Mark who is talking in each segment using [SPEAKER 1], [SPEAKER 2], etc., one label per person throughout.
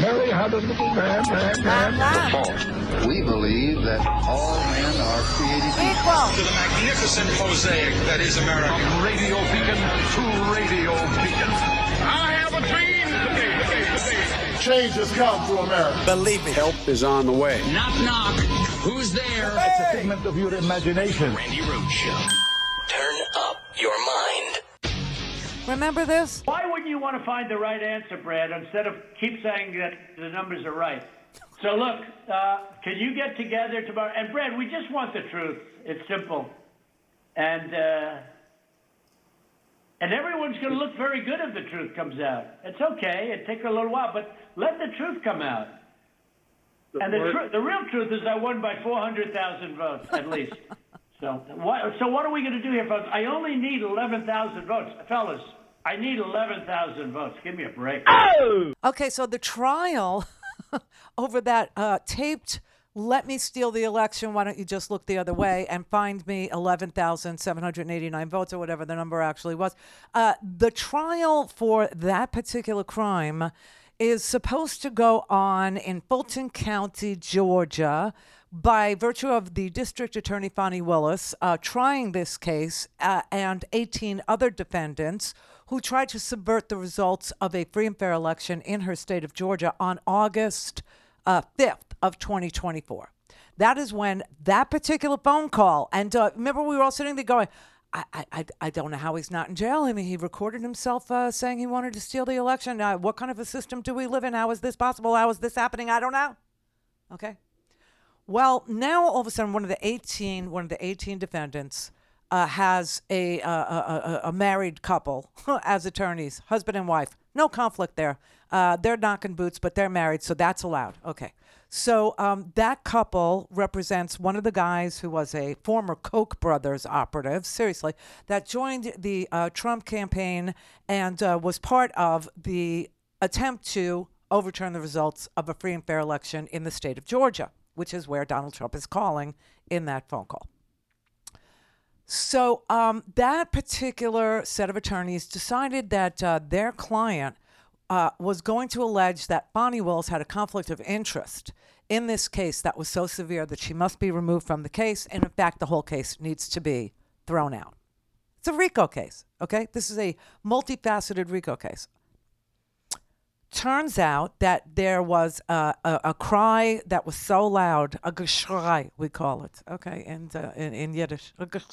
[SPEAKER 1] Mary had a little lamb.
[SPEAKER 2] False. We believe that all men are created equal.
[SPEAKER 3] To the magnificent mosaic that is America.
[SPEAKER 1] From radio beacon to radio beacon.
[SPEAKER 3] I have a dream today.
[SPEAKER 1] Change has come to America.
[SPEAKER 4] Believe me.
[SPEAKER 5] Help is on the way.
[SPEAKER 3] Knock, knock. Who's there?
[SPEAKER 1] It's a figment of your imagination.
[SPEAKER 3] Randy Rhoads Show.
[SPEAKER 6] Turn up your mind.
[SPEAKER 7] Remember this?
[SPEAKER 8] Why wouldn't you want to find the right answer, Brad, instead of keep saying that the numbers are right? So look, can you get together tomorrow? And Brad, we just want the truth. It's simple. And everyone's going to look very good if the truth comes out. It's okay. It takes a little while, but let the truth come out. And the real truth is I won by 400,000 votes, at least. So what are we going to do here, folks? I only need 11,000 votes. Fellas, I need 11,000 votes. Give me a break.
[SPEAKER 7] Oh! Okay, so the trial over that taped "Let me steal the election, why don't you just look the other way and find me 11,789 votes," or whatever the number actually was. The trial for that particular crime is supposed to go on in Fulton County, Georgia, by virtue of the district attorney, Fani Willis, trying this case and 18 other defendants who tried to subvert the results of a free and fair election in her state of Georgia on August 5th of 2024. That is when that particular phone call, and remember we were all sitting there going, I don't know how he's not in jail. I mean, he recorded himself saying he wanted to steal the election. What kind of a system do we live in? How is this possible? How is this happening? I don't know. Okay. Well, now all of a sudden, one of the 18 defendants has a married couple as attorneys, husband and wife. No conflict there. They're knocking boots, but they're married, so that's allowed. Okay. So that couple represents one of the guys who was a former Koch brothers operative, seriously, that joined the Trump campaign and was part of the attempt to overturn the results of a free and fair election in the state of Georgia, which is where Donald Trump is calling in that phone call. So that particular set of attorneys decided that their client was going to allege that Fani Willis had a conflict of interest in this case that was so severe that she must be removed from the case. And in fact, the whole case needs to be thrown out. It's a RICO case, okay? This is a multifaceted RICO case. Turns out that there was a cry that was so loud, a geschrei, we call it, okay, and in Yiddish.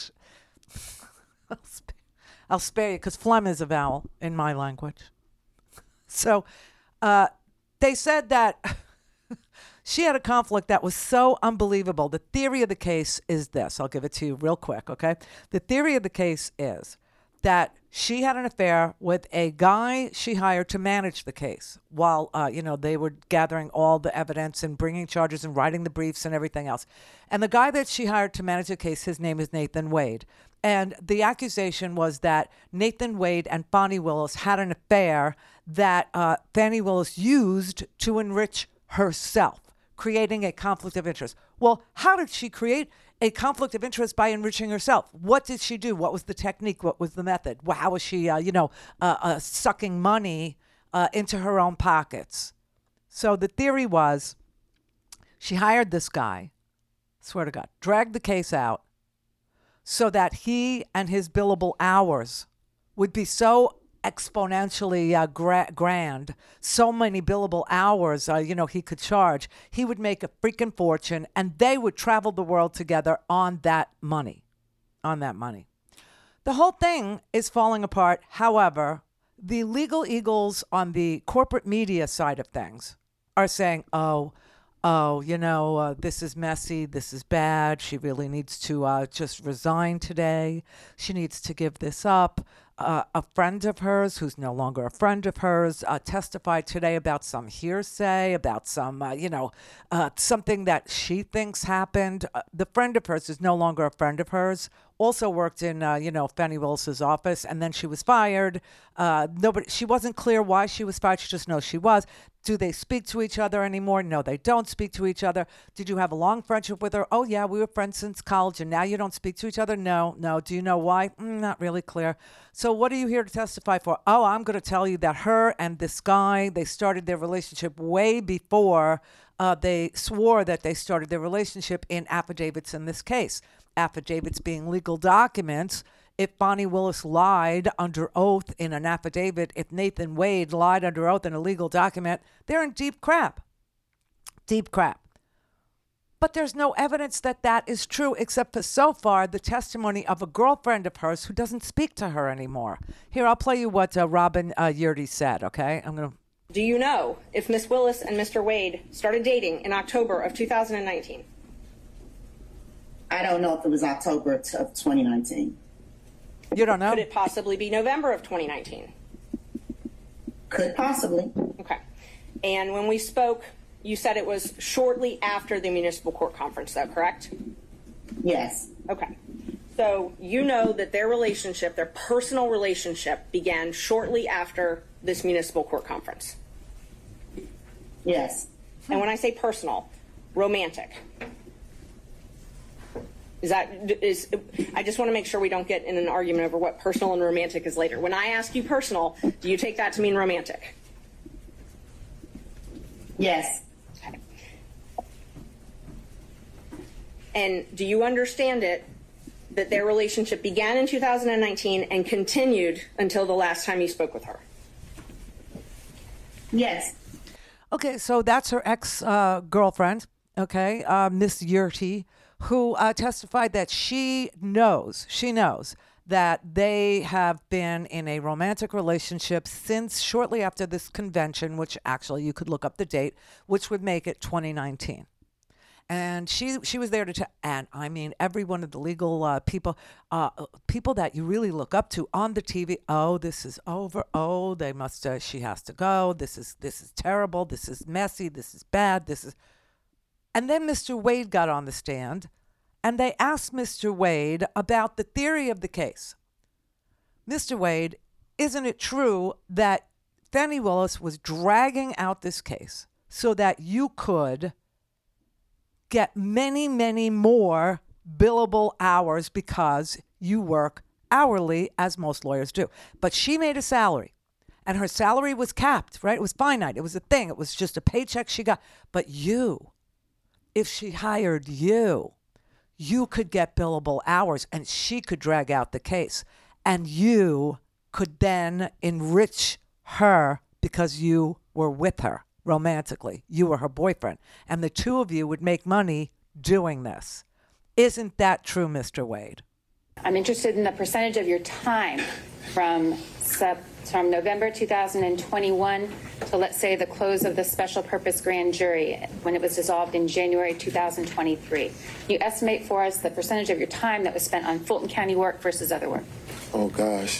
[SPEAKER 7] I'll spare you because phlegm is a vowel in my language. So they said that she had a conflict that was so unbelievable. The theory of the case is this. I'll give it to you real quick, okay? The theory of the case is that she had an affair with a guy she hired to manage the case while, they were gathering all the evidence and bringing charges and writing the briefs and everything else. And the guy that she hired to manage the case, his name is Nathan Wade. And the accusation was that Nathan Wade and Fani Willis had an affair that Fani Willis used to enrich herself, creating a conflict of interest. Well, how did she create a conflict of interest by enriching herself? What did she do? What was the technique? What was the method? How was she, sucking money into her own pockets? So the theory was she hired this guy, swear to God, dragged the case out so that he and his billable hours would be so exponentially grand, so many billable hours, he could charge. He would make a freaking fortune, and they would travel the world together on that money. The whole thing is falling apart. However, the legal eagles on the corporate media side of things are saying, this is messy, this is bad. She really needs to just resign today. She needs to give this up. A friend of hers, who's no longer a friend of hers, testified today about some hearsay, about some, something that she thinks happened. The friend of hers is no longer a friend of hers. Also worked in, Fani Willis's office, and then she was fired. She wasn't clear why she was fired. She just knows she was. Do they speak to each other anymore? No, they don't speak to each other. Did you have a long friendship with her? Oh, yeah, we were friends since college, and now you don't speak to each other? No. Do you know why? Not really clear. So what are you here to testify for? Oh, I'm going to tell you that her and this guy, they started their relationship way before they swore that they started their relationship in affidavits in this case. Affidavits being legal documents. If Bonnie Willis lied under oath in an affidavit, if Nathan Wade lied under oath in a legal document, they're in deep crap. Deep crap. But there's no evidence that that is true, except for so far the testimony of a girlfriend of hers who doesn't speak to her anymore. Here, I'll play you what Robin Yurdy said, okay?
[SPEAKER 4] Do you know if Miss Willis and Mr. Wade started dating in October of 2019?
[SPEAKER 5] I don't know if it was October of 2019.
[SPEAKER 7] You don't know?
[SPEAKER 4] Could it possibly be November of 2019?
[SPEAKER 5] Could possibly.
[SPEAKER 4] Okay. And when we spoke, you said it was shortly after the municipal court conference, though, correct?
[SPEAKER 5] Yes.
[SPEAKER 4] Okay. So you know that their relationship, their personal relationship, began shortly after this municipal court conference?
[SPEAKER 5] Yes.
[SPEAKER 4] And when I say personal, romantic. I just want to make sure we don't get in an argument over what personal and romantic is later. When I ask you personal, do you take that to mean romantic?
[SPEAKER 5] Yes.
[SPEAKER 4] Okay. And do you understand it that their relationship began in 2019 and continued until the last time you spoke with her?
[SPEAKER 5] Yes.
[SPEAKER 7] Okay, so that's her ex-girlfriend, okay, Miss Yurty, who testified that she knows that they have been in a romantic relationship since shortly after this convention, which actually you could look up the date, which would make it 2019. And she was there to tell, and I mean, every one of the legal people that you really look up to on the TV. Oh, this is over. Oh, they must. She has to go. This is terrible. This is messy. This is bad. And then Mr. Wade got on the stand, and they asked Mr. Wade about the theory of the case. Mr. Wade, isn't it true that Fani Willis was dragging out this case so that you could get many, many more billable hours because you work hourly, as most lawyers do? But she made a salary, and her salary was capped, right? It was finite. It was a thing. It was just a paycheck she got. But if she hired you could get billable hours, and she could drag out the case, and you could then enrich her because you were with her romantically. You were her boyfriend, and the two of you would make money doing this. Isn't that true, Mr. Wade?
[SPEAKER 9] I'm interested in the percentage of your time from November 2021 to, let's say, the close of the special purpose grand jury when it was dissolved in January 2023. Can you estimate for us the percentage of your time that was spent on Fulton County work versus other work?
[SPEAKER 10] Oh, gosh.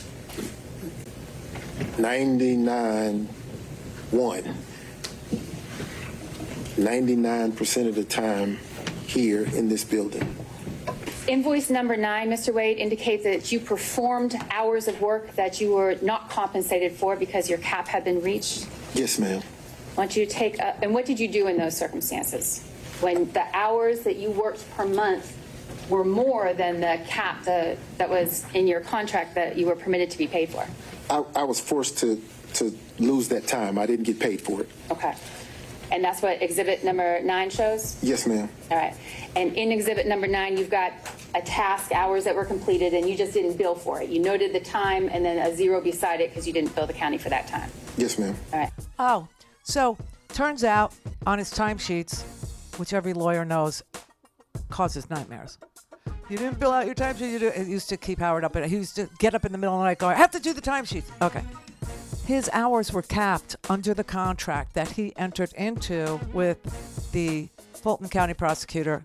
[SPEAKER 10] 99% of the time here in this building.
[SPEAKER 9] Invoice number 9, Mr. Wade, indicates that you performed hours of work that you were not compensated for because your cap had been reached.
[SPEAKER 10] Yes, ma'am.
[SPEAKER 9] I want you to take up, and what did you do in those circumstances? When the hours that you worked per month were more than the cap that was in your contract that you were permitted to be paid for?
[SPEAKER 10] I was forced to lose that time. I didn't get paid for it.
[SPEAKER 9] Okay. And that's what exhibit number 9 shows?
[SPEAKER 10] Yes, ma'am.
[SPEAKER 9] All right. And in exhibit number 9, you've got a task, hours that were completed, and you just didn't bill for it. You noted the time and then a 0 beside it because you didn't bill the county for that time.
[SPEAKER 10] Yes, ma'am.
[SPEAKER 9] All right.
[SPEAKER 7] Oh, so turns out on his timesheets, which every lawyer knows causes nightmares. You didn't fill out your timesheet. It used to keep Howard up. He used to get up in the middle of the night going, I have to do the timesheets. Okay. His hours were capped under the contract that he entered into with the Fulton County prosecutor,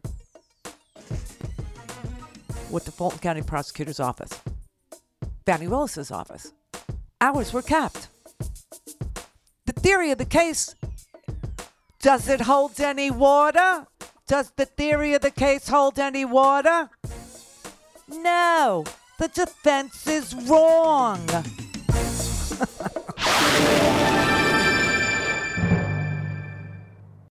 [SPEAKER 7] with the Fulton County prosecutor's office, Fani Willis's office. Hours were capped. The theory of the case, does it hold any water? Does the theory of the case hold any water? No, the defense is wrong.